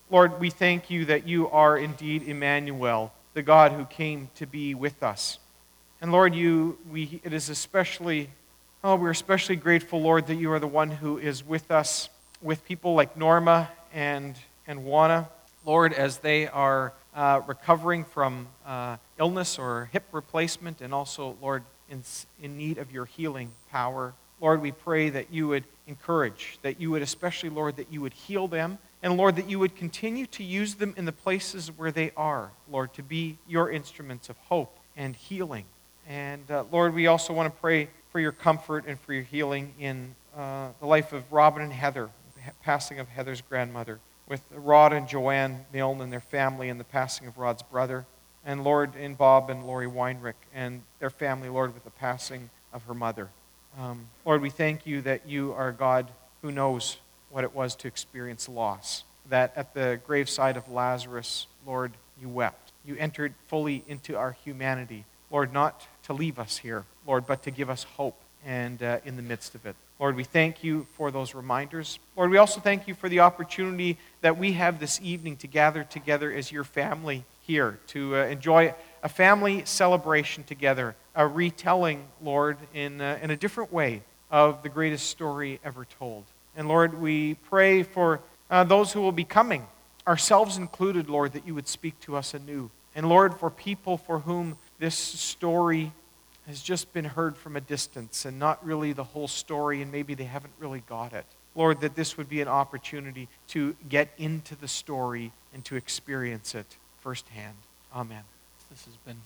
Lord, we thank you that you are indeed Emmanuel, the God who came to be with us. And Lord, we're especially grateful, Lord, that you are the one who is with us, with people like Norma and Juana, Lord, as they are recovering from illness or hip replacement, and also, Lord, in need of your healing power. Lord, we pray that you would encourage, that you would especially, Lord, that you would heal them, and Lord, that you would continue to use them in the places where they are, Lord, to be your instruments of hope and healing. And Lord, we also want to pray for your comfort and for your healing in the life of Robin and Heather, the passing of Heather's grandmother, with Rod and Joanne Milne and their family, and the passing of Rod's brother, and Lord, in Bob and Lori Weinrich and their family, Lord, with the passing of her mother. Lord, we thank you that you are a God who knows what it was to experience loss, that at the graveside of Lazarus, Lord, you wept. You entered fully into our humanity, Lord, not to leave us here, Lord, but to give us hope and in the midst of it. Lord, we thank you for those reminders. Lord, we also thank you for the opportunity that we have this evening to gather together as your family here, to enjoy a family celebration together, a retelling, Lord, in a different way of the greatest story ever told. And Lord, we pray for those who will be coming, ourselves included, Lord, that you would speak to us anew. And Lord, for people for whom this story has just been heard from a distance and not really the whole story, and maybe they haven't really got it. Lord, that this would be an opportunity to get into the story and to experience it firsthand. Amen. This has been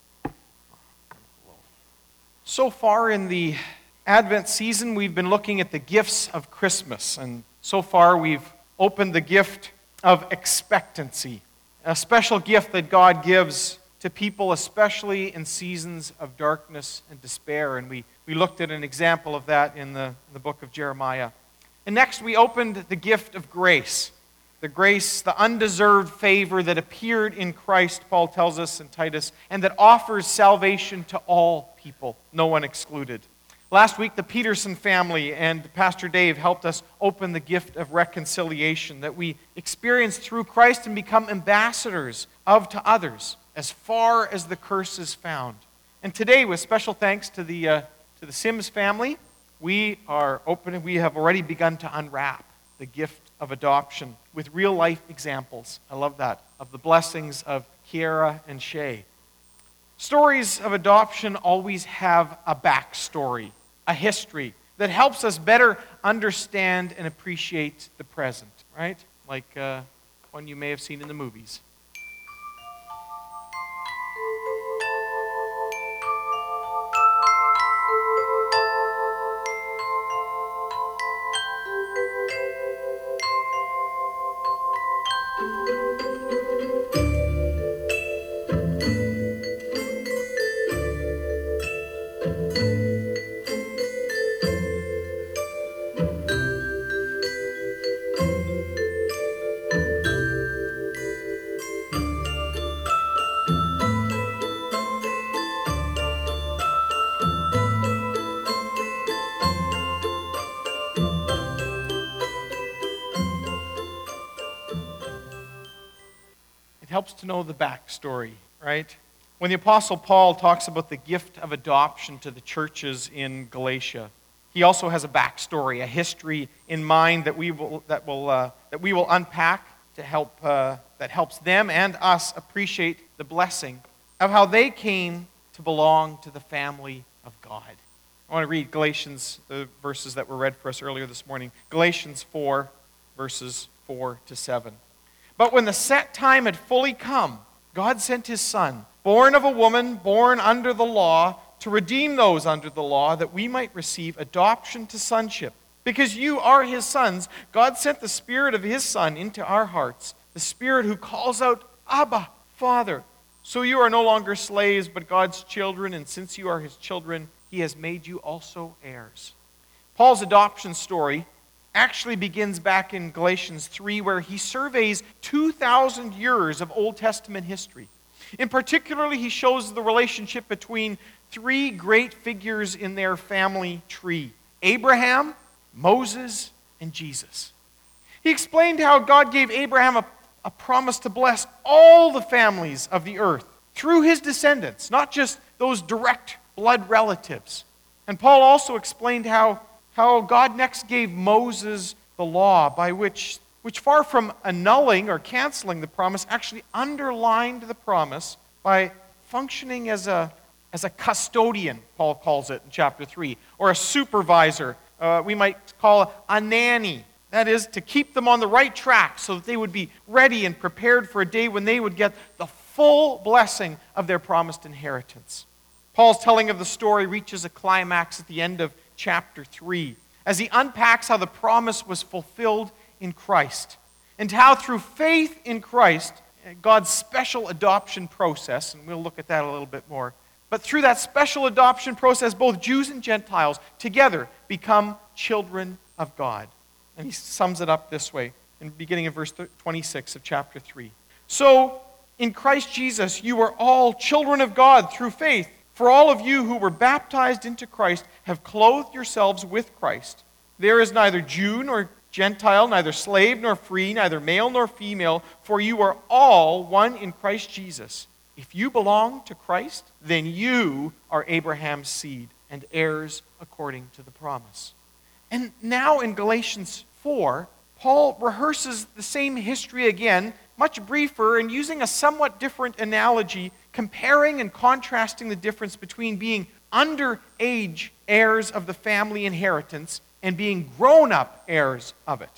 so far in the Advent season, we've been looking at the gifts of Christmas, and so far we've opened the gift of expectancy, a special gift that God gives to people, especially in seasons of darkness and despair. And we looked at an example of that in the book of Jeremiah. And next we opened the gift of grace, the undeserved favor that appeared in Christ, Paul tells us in Titus, and that offers salvation to all people, no one excluded. Last week, the Peterson family and Pastor Dave helped us open the gift of reconciliation that we experience through Christ and become ambassadors of to others, as far as the curse is found. And today, with special thanks to the Sims family, we have already begun to unwrap the gift of adoption with real-life examples. I love that, of the blessings of Kiara and Shay. Stories of adoption always have a backstory, a history that helps us better understand and appreciate the present, right? Like one you may have seen in the movies. Helps to know the backstory, right? When the Apostle Paul talks about the gift of adoption to the churches in Galatia, he also has a backstory, a history in mind that we will unpack to help that helps them and us appreciate the blessing of how they came to belong to the family of God. I want to read Galatians, the verses that were read for us earlier this morning. Galatians 4, verses 4 to 7. But when the set time had fully come, God sent his Son, born of a woman, born under the law, to redeem those under the law, that we might receive adoption to sonship. Because you are his sons, God sent the Spirit of his Son into our hearts, the Spirit who calls out, Abba, Father. So you are no longer slaves, but God's children, and since you are his children, he has made you also heirs. Paul's adoption story actually begins back in Galatians 3, where he surveys 2,000 years of Old Testament history. In particular, he shows the relationship between three great figures in their family tree: Abraham, Moses, and Jesus. He explained how God gave Abraham a promise to bless all the families of the earth through his descendants, not just those direct blood relatives. And Paul also explained how God next gave Moses the law by which far from annulling or canceling the promise, actually underlined the promise by functioning as a custodian, Paul calls it in chapter 3, or a supervisor. We might call a nanny. That is, to keep them on the right track so that they would be ready and prepared for a day when they would get the full blessing of their promised inheritance. Paul's telling of the story reaches a climax at the end of chapter 3 as he unpacks how the promise was fulfilled in Christ and how through faith in Christ, God's special adoption process, and we'll look at that a little bit more, but through that special adoption process, both Jews and Gentiles together become children of God. And he sums it up this way, in the beginning of verse 26 of chapter 3. So, in Christ Jesus, you are all children of God through faith. For all of you who were baptized into Christ have clothed yourselves with Christ. There is neither Jew nor Gentile, neither slave nor free, neither male nor female, for you are all one in Christ Jesus. If you belong to Christ, then you are Abraham's seed and heirs according to the promise. And now in Galatians 4, Paul rehearses the same history again, much briefer, and using a somewhat different analogy, comparing and contrasting the difference between being underage heirs of the family inheritance and being grown-up heirs of it.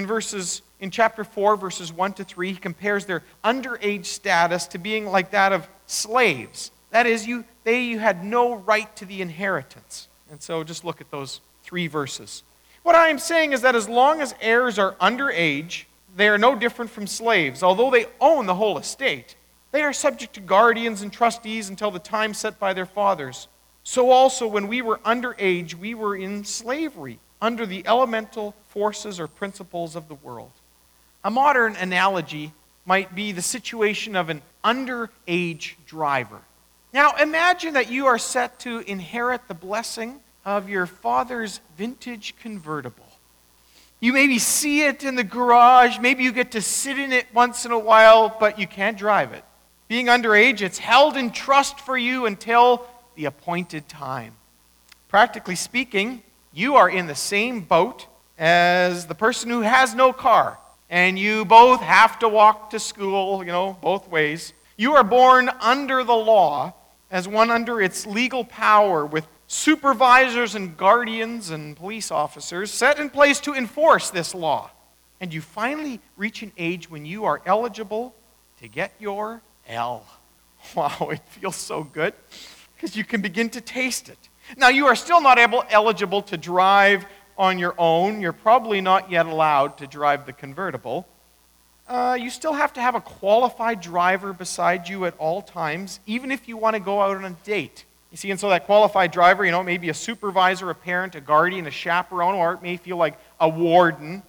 In chapter 4, verses 1 to 3, he compares their underage status to being like that of slaves. That is, you had no right to the inheritance. And so just look at those 3 verses. What I am saying is that as long as heirs are underage, they are no different from slaves. Although they own the whole estate, they are subject to guardians and trustees until the time set by their fathers. So also, when we were underage, we were in slavery, under the elemental forces or principles of the world. A modern analogy might be the situation of an underage driver. Now, imagine that you are set to inherit the blessing of your father's vintage convertible. You maybe see it in the garage, maybe you get to sit in it once in a while, but you can't drive it. Being underage, it's held in trust for you until the appointed time. Practically speaking, you are in the same boat as the person who has no car, and you both have to walk to school, both ways. You are born under the law as one under its legal power, with supervisors and guardians and police officers set in place to enforce this law. And you finally reach an age when you are eligible to get your L. Wow, it feels so good because you can begin to taste it. Now, you are still not eligible to drive on your own. You're probably not yet allowed to drive the convertible. You still have to have a qualified driver beside you at all times, even if you want to go out on a date. You see, and so that qualified driver, maybe a supervisor, a parent, a guardian, a chaperone, or it may feel like a warden,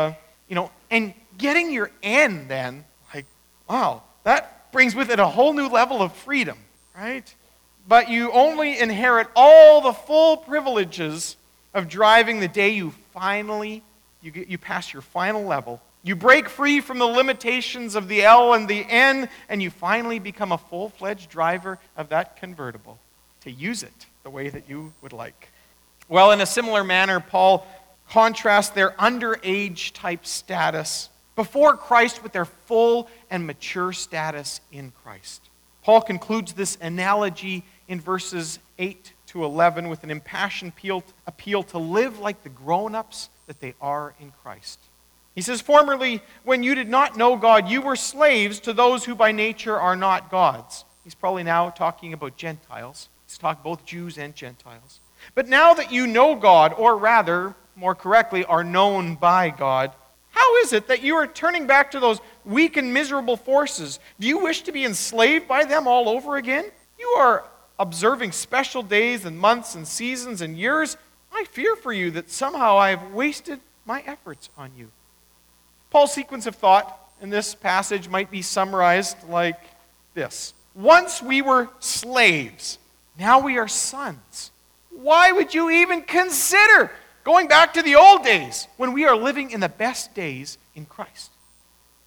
and getting your N then, wow, that brings with it a whole new level of freedom, right? But you only inherit all the full privileges of driving the day you pass your final level. You break free from the limitations of the L and the N, and you finally become a full-fledged driver of that convertible to use it the way that you would like. Well, in a similar manner, Paul contrasts their underage type status before Christ with their full and mature status in Christ. Paul concludes this analogy in verses 8 to 11 with an impassioned appeal to live like the grown-ups that they are in Christ. He says, formerly, when you did not know God, you were slaves to those who by nature are not God's. He's probably now talking about Gentiles. He's talking both Jews and Gentiles. But now that you know God, or rather, more correctly, are known by God, how is it that you are turning back to those weak and miserable forces? Do you wish to be enslaved by them all over again? You are observing special days and months and seasons and years. I fear for you that somehow I have wasted my efforts on you. Paul's sequence of thought in this passage might be summarized like this. Once we were slaves, now we are sons. Why would you even consider going back to the old days when we are living in the best days in Christ?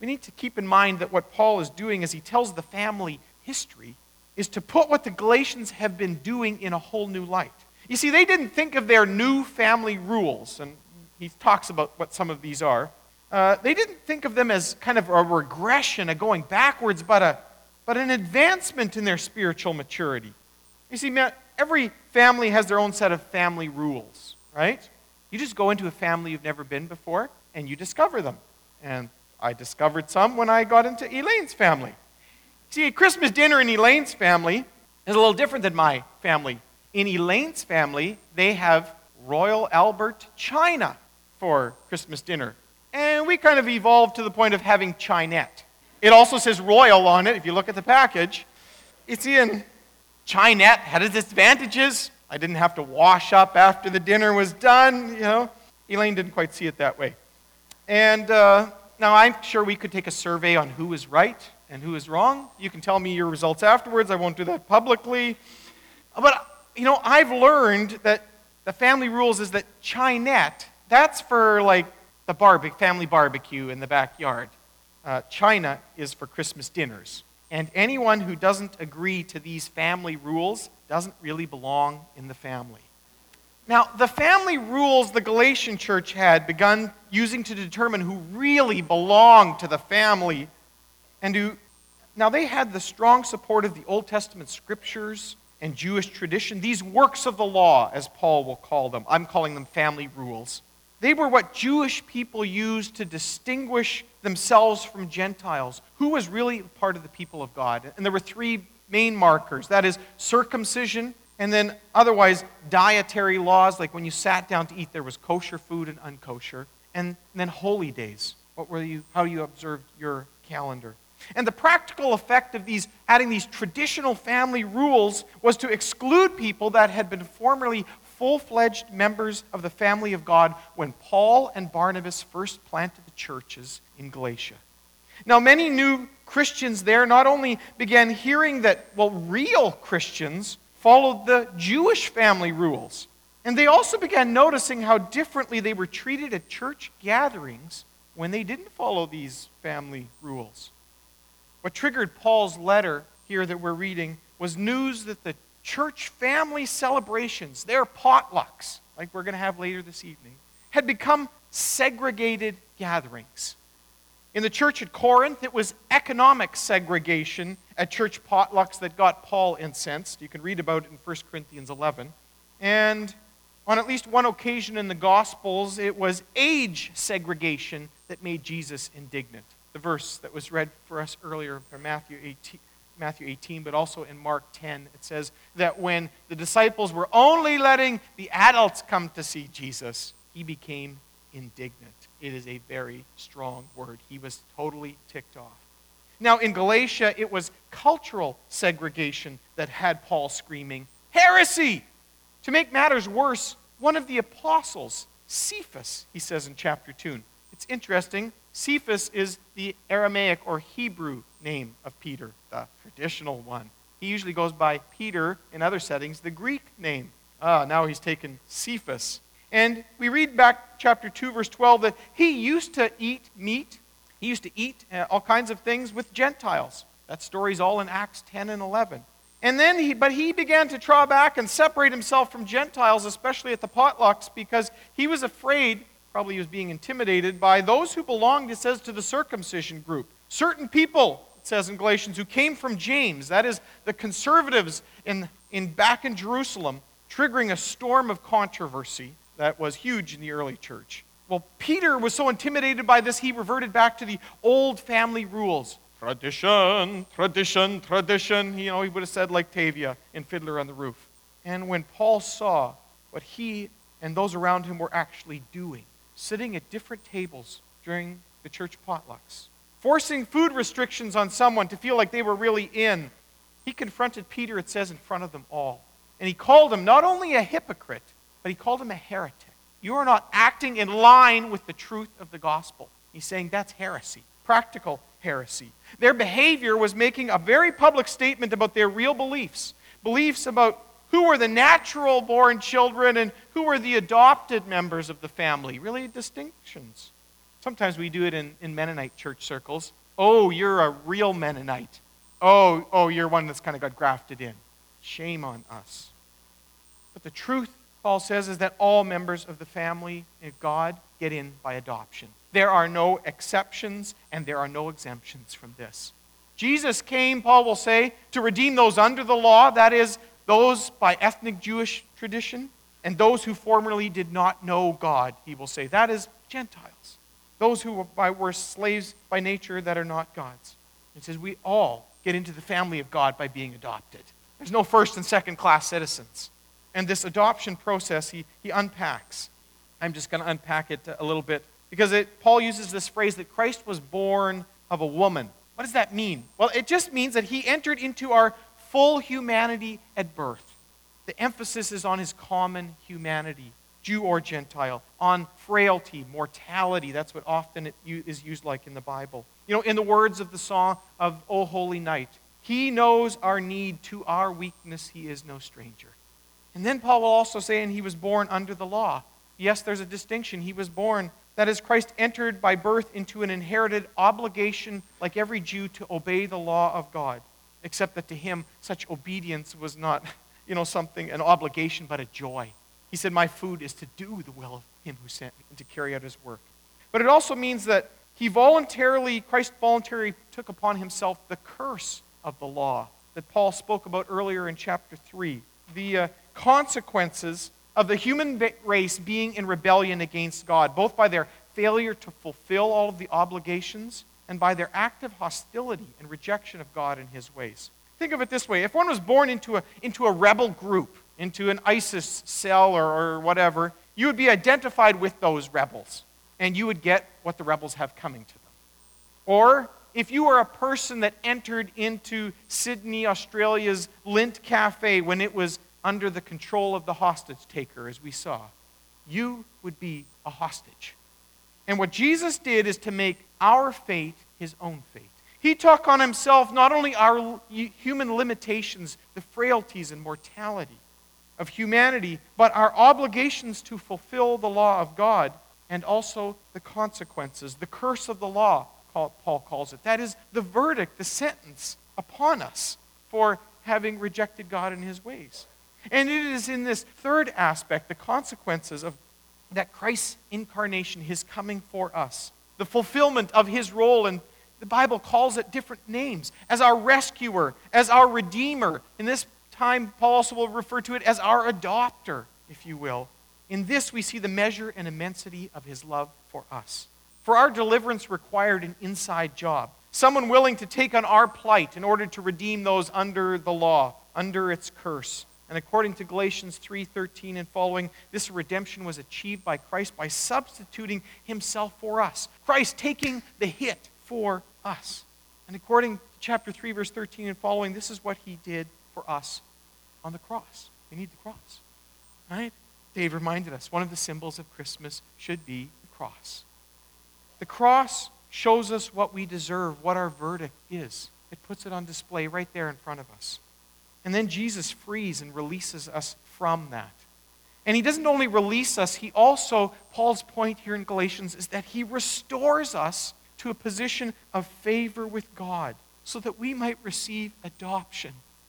we need to keep in mind that what Paul is doing as he tells the family history is to put what the Galatians have been doing in a whole new light. You see, they didn't think of their new family rules, and he talks about what some of these are. They didn't think of them as kind of a regression, a going backwards, but an advancement in their spiritual maturity. You see, every family has their own set of family rules, right? You just go into a family you've never been before, and you discover them. And I discovered some when I got into Elaine's family. See, Christmas dinner in Elaine's family is a little different than my family. In Elaine's family, they have Royal Albert china for Christmas dinner. And we kind of evolved to the point of having Chinette. It also says Royal on it, if you look at the package. It's in Chinette, had its advantages. I didn't have to wash up after the dinner was done, Elaine didn't quite see it that way. And now I'm sure we could take a survey on who is right and who is wrong. You can tell me your results afterwards. I won't do that publicly. But, I've learned that the family rules is that Chinette, that's for like the family barbecue in the backyard. China is for Christmas dinners. And anyone who doesn't agree to these family rules doesn't really belong in the family. Now, the family rules the Galatian church had begun using to determine who really belonged to the family and now they had the strong support of the Old Testament scriptures and Jewish tradition, these works of the law, as Paul will call them. I'm calling them family rules. They were what Jewish people used to distinguish themselves from Gentiles, who was really part of the people of God. And there were three main markers. That is circumcision, and then otherwise dietary laws, like when you sat down to eat, there was kosher food and unkosher. And then holy days. How you observed your calendar. And the practical effect of adding these traditional family rules was to exclude people that had been formerly full-fledged members of the family of God when Paul and Barnabas first planted the churches in Galatia. Now, many new Christians there not only began hearing that, real Christians followed the Jewish family rules, and they also began noticing how differently they were treated at church gatherings when they didn't follow these family rules. What triggered Paul's letter here that we're reading was news that the church family celebrations, their potlucks, like we're going to have later this evening, had become segregated gatherings. In the church at Corinth, it was economic segregation at church potlucks that got Paul incensed. You can read about it in 1 Corinthians 11. And on at least one occasion in the Gospels, it was age segregation that made Jesus indignant. The verse that was read for us earlier from Matthew 18, but also in Mark 10, it says that when the disciples were only letting the adults come to see Jesus, he became indignant. It is a very strong word. He was totally ticked off. Now, in Galatia, it was cultural segregation that had Paul screaming, "Heresy!" To make matters worse, one of the apostles, Cephas, he says in chapter 2. It's interesting. Cephas is the Aramaic or Hebrew name of Peter, the traditional one. He usually goes by Peter in other settings, the Greek name. Now he's taken Cephas. And we read back chapter 2, verse 12, that he used to eat meat. He used to eat all kinds of things with Gentiles. That story's all in Acts 10 and 11. And then he began to draw back and separate himself from Gentiles, especially at the potlucks, because he was afraid, probably he was being intimidated by those who belonged, it says, to the circumcision group. Certain people, it says in Galatians, who came from James, that is the conservatives back in Jerusalem, triggering a storm of controversy that was huge in the early church. Well, Peter was so intimidated by this, he reverted back to the old family rules. Tradition, tradition, tradition. He would have said like Tavia in Fiddler on the Roof. And when Paul saw what he and those around him were actually doing, sitting at different tables during the church potlucks, forcing food restrictions on someone to feel like they were really in, he confronted Peter, it says, in front of them all. And he called him not only a hypocrite, but he called him a heretic. You are not acting in line with the truth of the gospel. He's saying that's heresy, practical heresy. Their behavior was making a very public statement about their real beliefs. Beliefs about who were the natural-born children and who were the adopted members of the family. Really distinctions. Sometimes we do it in Mennonite church circles. Oh, you're a real Mennonite. Oh, you're one that's kind of got grafted in. Shame on us. But the truth, Paul says, is that all members of the family of God get in by adoption. There are no exceptions and there are no exemptions from this. Jesus came, Paul will say, to redeem those under the law, that is, those by ethnic Jewish tradition, and those who formerly did not know God, he will say. That is Gentiles. Those who were slaves by nature that are not God's. He says we all get into the family of God by being adopted. There's no first and second class citizens. And this adoption process, he unpacks. I'm just going to unpack it a little bit because Paul uses this phrase that Christ was born of a woman. What does that mean? Well, it just means that he entered into our full humanity at birth. The emphasis is on his common humanity, Jew or Gentile, on frailty, mortality. That's what often it is used like in the Bible. You know, in the words of the song of O Holy Night, he knows our need, to our weakness he is no stranger. And then Paul will also say, and he was born under the law. Yes, there's a distinction. He was born, that is, Christ entered by birth into an inherited obligation, like every Jew, to obey the law of God. Except that to him, such obedience was not, something, an obligation, but a joy. He said, my food is to do the will of him who sent me and to carry out his work. But it also means that Christ voluntarily took upon himself the curse of the law that Paul spoke about earlier in chapter 3. The consequences of the human race being in rebellion against God, both by their failure to fulfill all of the obligations and by their active hostility and rejection of God and his ways. Think of it this way. If one was born into a rebel group, into an ISIS cell or whatever, you would be identified with those rebels, and you would get what the rebels have coming to them. Or if you were a person that entered into Sydney, Australia's Lindt Cafe when it was under the control of the hostage taker, as we saw, you would be a hostage. And what Jesus did is to make our fate his own fate. He took on himself not only our human limitations, the frailties and mortality of humanity, but our obligations to fulfill the law of God and also the consequences, the curse of the law, Paul calls it. That is the verdict, the sentence upon us for having rejected God and his ways. And it is in this third aspect, the consequences of that Christ's incarnation, his coming for us, the fulfillment of his role, and the Bible calls it different names, as our rescuer, as our redeemer. In this time, Paul also will refer to it as our adopter, if you will. In this, we see the measure and immensity of his love for us. For our deliverance required an inside job, someone willing to take on our plight in order to redeem those under the law, under its curse. And according to Galatians 3:13 and following, this redemption was achieved by Christ by substituting himself for us. Christ taking the hit for us. And according to chapter 3, verse 13 and following, this is what he did for us on the cross. We need the cross. Right? Dave reminded us, one of the symbols of Christmas should be the cross. The cross shows us what we deserve, what our verdict is. It puts it on display right there in front of us. And then Jesus frees and releases us from that. And he doesn't only release us, he also, Paul's point here in Galatians is that he restores us to a position of favor with God so that we might receive adoption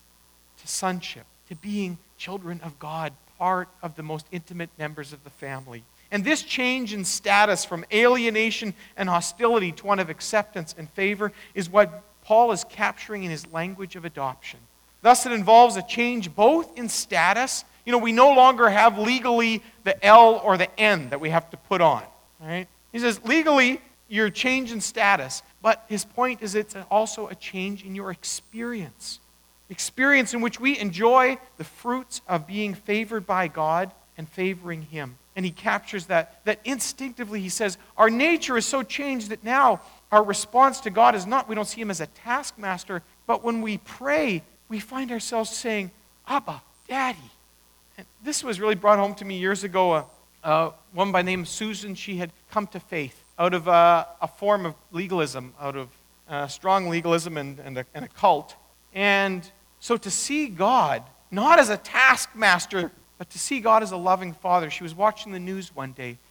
to sonship, to being children of God, part of the most intimate members of the family. And this change in status from alienation and hostility to one of acceptance and favor is what Paul is capturing in his language of adoption. Thus, it involves a change both in status. We no longer have legally the L or the N that we have to put on. Right? He says, legally, you're changed in status. But his point is it's also a change in your experience. Experience in which we enjoy the fruits of being favored by God and favoring him. And he captures that instinctively, he says, our nature is so changed that now our response to God is not, we don't see him as a taskmaster, but when we pray, we find ourselves saying, Abba, Daddy. And this was really brought home to me years ago. A woman by the name of Susan, she had come to faith out of a form of legalism, out of strong legalism and a cult. And so to see God, not as a taskmaster, but to see God as a loving father. She was watching the news one day,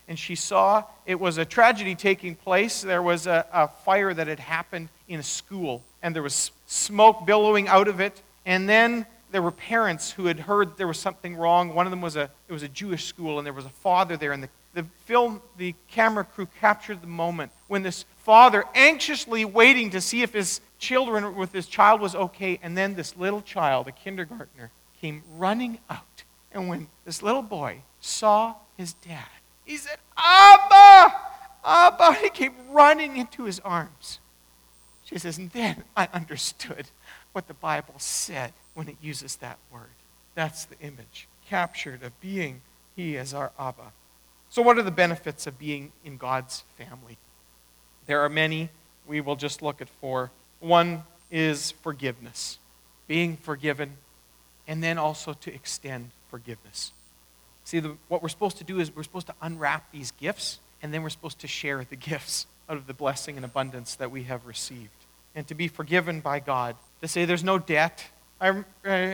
and she saw it was a tragedy taking place. There was a fire that had happened in a school, and there was smoke billowing out of it. And then there were parents who had heard there was something wrong. One of them was it was a Jewish school, and there was a father there. And the camera crew captured the moment when this father, anxiously waiting to see if his child was okay, and then this little child, a kindergartner, came running out. And when this little boy saw his dad, he said, "Abba! Abba!" He came running into his arms. She says, and then I understood what the Bible said when it uses that word. That's the image captured of being he as our Abba. So what are the benefits of being in God's family? There are many. We will just look at 4. One is forgiveness, being forgiven, and then also to extend forgiveness. See, what we're supposed to do is we're supposed to unwrap these gifts, and then we're supposed to share the gifts out of the blessing and abundance that we have received. And to be forgiven by God, to say there's no debt, and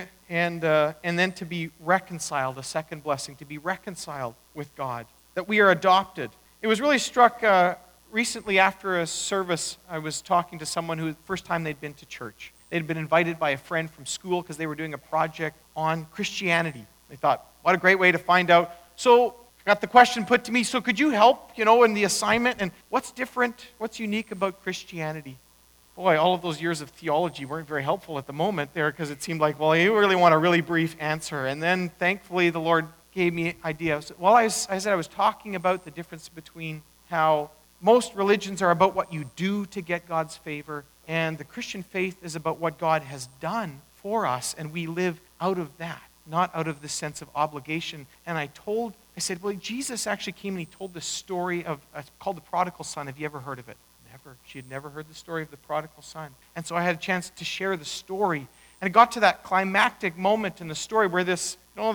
then to be reconciled, the second blessing, to be reconciled with God, that we are adopted. It was really struck recently after a service. I was talking to someone who, the first time they'd been to church. They'd been invited by a friend from school because they were doing a project on Christianity. They thought, what a great way to find out. So I got the question put to me, so could you help, in the assignment? And what's different, what's unique about Christianity? Boy, all of those years of theology weren't very helpful at the moment there, because it seemed like, well, you really want a really brief answer. And then, thankfully, the Lord gave me an idea. Well, I said I was talking about the difference between how most religions are about what you do to get God's favor, and the Christian faith is about what God has done for us, and we live out of that, not out of the sense of obligation. And I said, well, Jesus actually came and he told this story called the prodigal son. Have you ever heard of it? Never. She had never heard the story of the prodigal son. And so I had a chance to share the story. And it got to that climactic moment in the story where this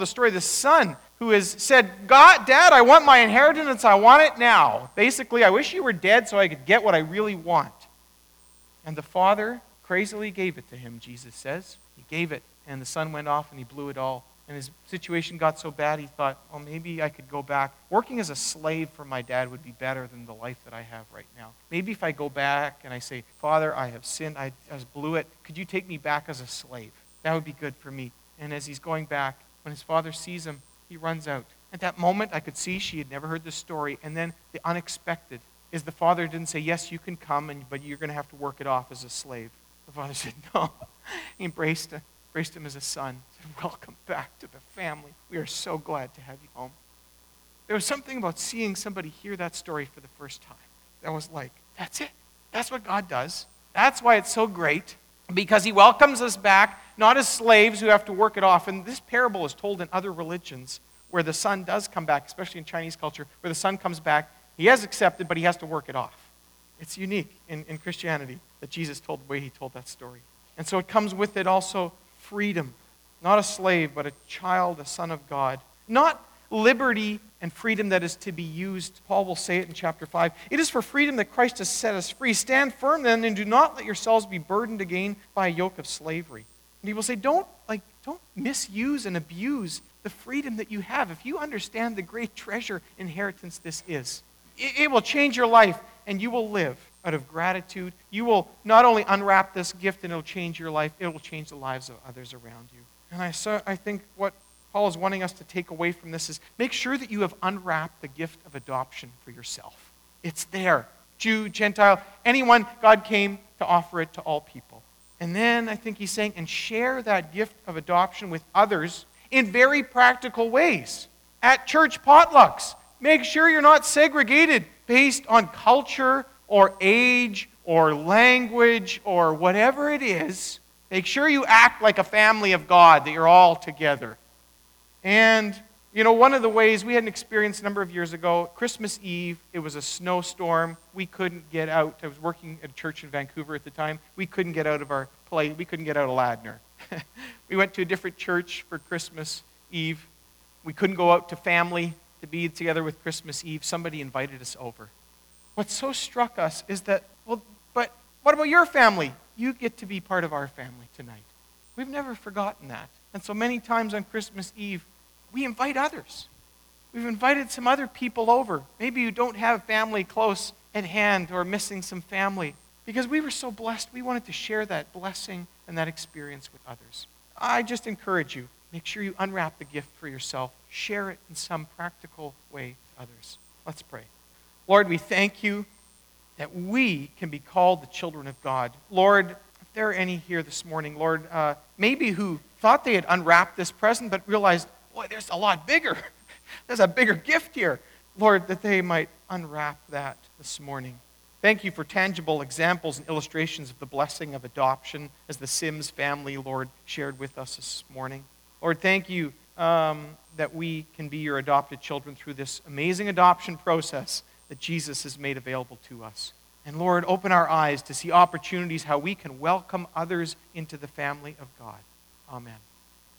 son who has said, God, Dad, I want my inheritance, I want it now. Basically, I wish you were dead so I could get what I really want. And the father crazily gave it to him, Jesus says. He gave it, and the son went off and he blew it all. And his situation got so bad, he thought, well, maybe I could go back. Working as a slave for my dad would be better than the life that I have right now. Maybe if I go back and I say, Father, I have sinned, I blew it. Could you take me back as a slave? That would be good for me. And as he's going back, when his father sees him, he runs out. At that moment, I could see she had never heard this story. And then the unexpected is the father didn't say, yes, you can come, but you're going to have to work it off as a slave. The father said, no. He embraced him as a son. Said, welcome back to the family. We are so glad to have you home. There was something about seeing somebody hear that story for the first time that was like, that's it. That's what God does. That's why it's so great, because he welcomes us back, not as slaves who have to work it off. And this parable is told in other religions where the son does come back, especially in Chinese culture, where the son comes back. He has accepted, but he has to work it off. It's unique in Christianity that Jesus told the way he told that story. And so it comes with it also freedom. Not a slave, but a child, a son of God. Not liberty and freedom that is to be used. Paul will say it in chapter 5. It is for freedom that Christ has set us free. Stand firm then, and do not let yourselves be burdened again by a yoke of slavery. And he will say, don't misuse and abuse the freedom that you have. If you understand the great treasure inheritance this is, it will change your life, and you will live out of gratitude. You will not only unwrap this gift and it will change your life, it will change the lives of others around you. And I think what Paul is wanting us to take away from this is make sure that you have unwrapped the gift of adoption for yourself. It's there. Jew, Gentile, anyone, God came to offer it to all people. And then I think he's saying, and share that gift of adoption with others in very practical ways. At church potlucks, make sure you're not segregated based on culture or age or language or whatever it is. Make sure you act like a family of God, that you're all together. And, one of the ways, we had an experience a number of years ago, Christmas Eve, it was a snowstorm. We couldn't get out. I was working at a church in Vancouver at the time. We couldn't get out of our place. We couldn't get out of Ladner. We went to a different church for Christmas Eve. We couldn't go out to family to be together with Christmas Eve. Somebody invited us over. What so struck us is that, but what about your family? You get to be part of our family tonight. We've never forgotten that. And so many times on Christmas Eve, we invite others. We've invited some other people over. Maybe you don't have family close at hand or missing some family. Because we were so blessed, we wanted to share that blessing and that experience with others. I just encourage you, make sure you unwrap the gift for yourself. Share it in some practical way with others. Let's pray. Lord, we thank you that we can be called the children of God. Lord, if there are any here this morning, Lord, maybe who thought they had unwrapped this present but realized, boy, there's a lot bigger. There's a bigger gift here. Lord, that they might unwrap that this morning. Thank you for tangible examples and illustrations of the blessing of adoption as the Sims family, Lord, shared with us this morning. Lord, thank you that we can be your adopted children through this amazing adoption process that Jesus has made available to us. And Lord, open our eyes to see opportunities how we can welcome others into the family of God. Amen.